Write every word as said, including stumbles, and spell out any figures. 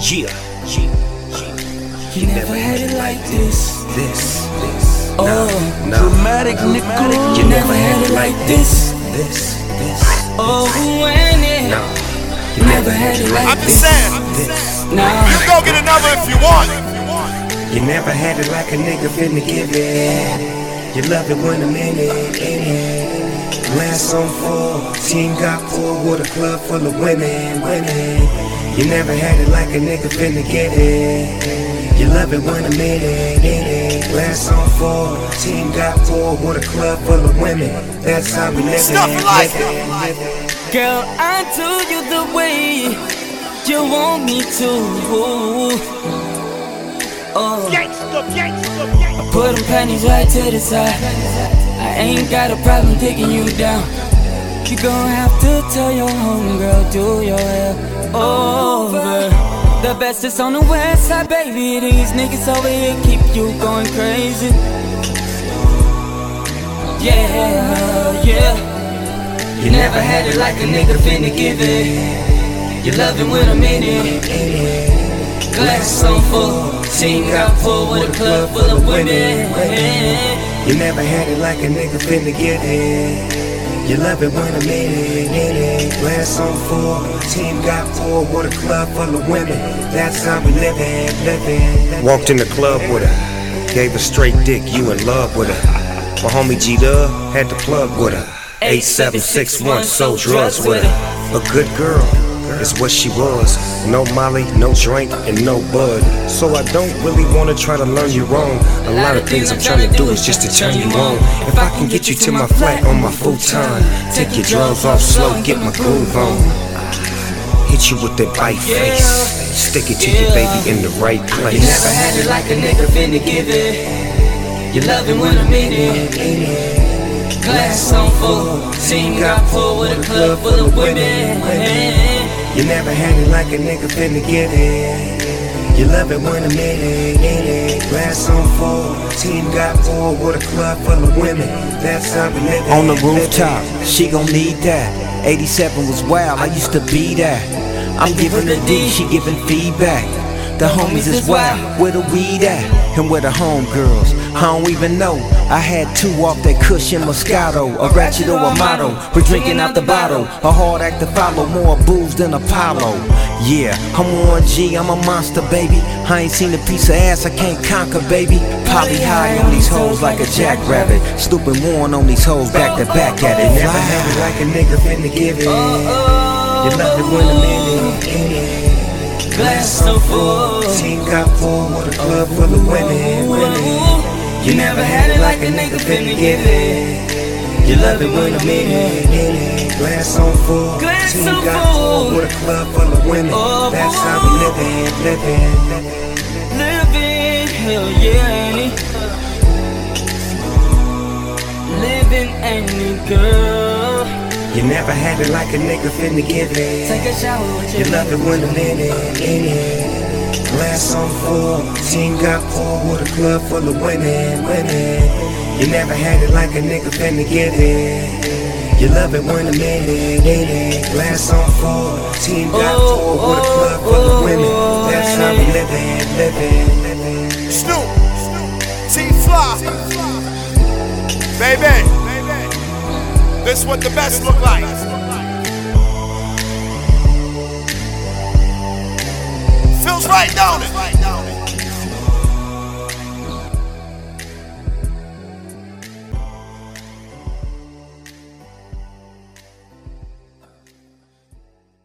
Yeah, You never had it like this. this, this. Oh, nah, nah. dramatic, nigga. You never had it like this. This, this. Oh, when it. No, You never had it like I'm this. just saying, this. Nah. you go get another if you want. You never had it like a nigga finna give it. You love it when I'm in it, in it. Glass on full, team got full with a club full of women, women. You never had it like a nigga finna get it. You love it when I'm in it, in it. Glass on full, team got full with a club full of women. That's how we live Stuff it, like live it, live it. Girl, I do you the way you want me to. Oh, Gangsta, gangsta, gangsta. put them panties right to the side. I ain't got a problem taking you down. You gon' have to tell your homegirl, do your hair over. The best is on the west side, baby. These niggas over here keep you going crazy. Yeah, yeah. You never had it like a nigga finna give it. You love it when I'm in it. Glass on full, team got full with a club full of women. You never had it like a nigga finna get it. You love it when I'm in it, in it. Glass on full, team got full with a club full of women. That's how we live it, live it. Walked in the club with her, gave her straight dick, you in love with her. My homie G-Dub had the plug with her. eight seven six one, sold drugs with her. A good girl is what she was. No Molly, no drink, and no bud. So I don't really wanna try to learn you wrong. A lot of things I'm trying to do is just to turn you on. If I can get you to my flat on my futon, take your drugs off slow, get my groove on. Hit you with that bite face, stick it to your baby in the right place. You never had it like a nigga finna give it. You love it when I'm in it. Glass on full, team got full with a club full of women. You never had it like a nigga finna get it. You love it when I'm in it, in it. Glass on full, team got full with a club full of women. That's how we live it. On the rooftop, she gon' need that. eighty-seven was wild, I used to be that. I'm giving the D, she giving feedback. The homies is wild, where the weed at? And where the homegirls? I don't even know. I had two off that cushion Moscato, a ratchet or a motto. We're drinking out the bottle, a hard act to follow, more booze than Apollo. Yeah, I'm on G, I'm a monster, baby. I ain't seen a piece of ass I can't conquer, baby. Poly high on these hoes like a jackrabbit. Stooping one on these hoes back to back at it. Never had it like a nigga finna give it. You love it when I'm in it, in it. Glass so full, team got full with a club full of women, women. You never had it like a nigga finna give it. You love it when I'm in it, in it. Glass on full, Glass team so got full full. with a club full of women. Oh, That's boy. how we live it, live it. Living, hell yeah, ain't it? Living any girl. You never had it like a nigga finna give it. Take a shower with You your love it when I'm in it, in it. Glass on full, team got full with a club full of women, women. You never had it like a nigga finna give it. You love it when I'm in it, in it. Glass on full, team got full with a club full of women. That's how we live it, live it, live it. Snoop, T-Fly, baby, this what the best look like. Feels right, don't it?